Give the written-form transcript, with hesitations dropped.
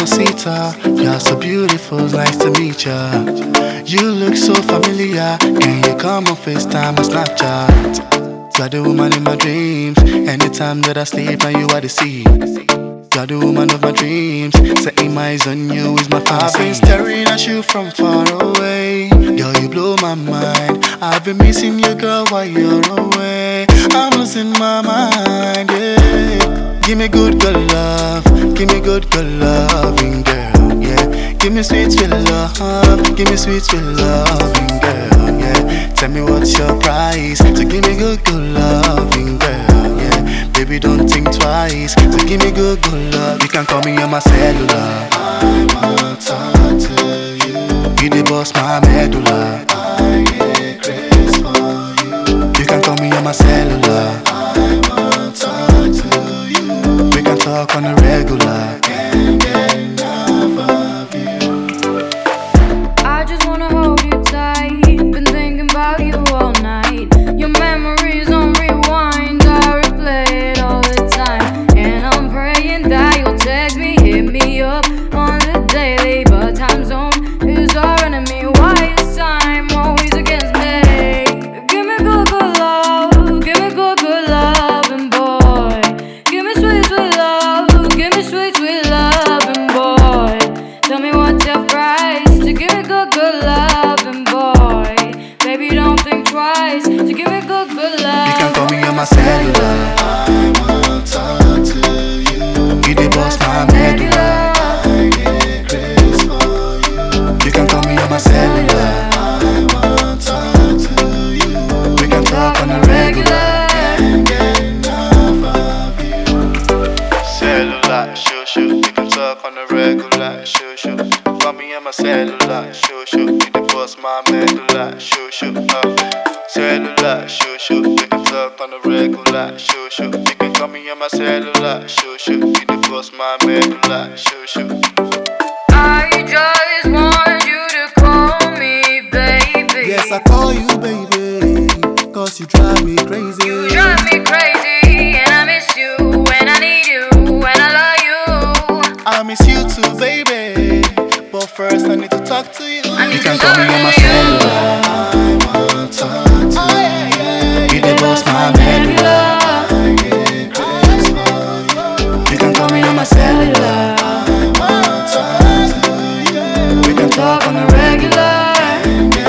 mamacita, you're so beautiful, nice to meet ya. You look so familiar, can you come on FaceTime or Snapchat? You're the woman in my dreams, anytime that I sleep and you are the sea. You're the woman of my dreams, setting my eyes on you is my fantasy. I've been staring at you from far away, girl you blow my mind. I've been missing you girl while you're away, I'm losing my mind, yeah. Give me good love, give me good loving girl, yeah. Give me sweet love, give me sweet loving girl, yeah. Tell me what's your price, so give me good loving girl, yeah. Baby don't think twice, so give me good love. You can call me on my cellular, I wanna talk to you. You the boss my medulla, I get grace for you. You can call me on my cellular, I wanna talk to you. We can talk on a regular, can't get enough of you. I just wanna hold you tight, been thinking about you all night. Your memories on rewind, I replay it all the time. And I'm praying that you'll text me, hit me up on the daily. But time zone is our enemy, why is time always against me? Give me good love, give me good love, and boy, give me sweet love, give me sweet love, and boy, tell me what's your price to give me good love, and boy, baby don't think twice to give me good love. You can call me on my cellular, I wanna talk to you. You the boss my medulla, I get grace for you. You can call me on my cellular, I wanna talk to you. We can talk on a regular, can't get enough of you. Cellular, shoo. We can talk on a regular, shoo. Call me on my cellular, shoo. You the boss my medulla, shoo. Cellular, shoo. We can talk on a regular, shoo. You can call me on my cellular, shoo. You the boss my medulla, shoo. I just want you to call me baby. Yes, I call you baby, cause you drive me crazy. You drive me crazy, and I miss you, and I need you, and I love you. I miss you too, baby, but first I need to talk to you. You can call talk me on my to you. cellular, I wanna talk to you. You the boss my medulla, I get grace for you. You can call me on my cellular, I wanna talk to you. We can talk on a regular,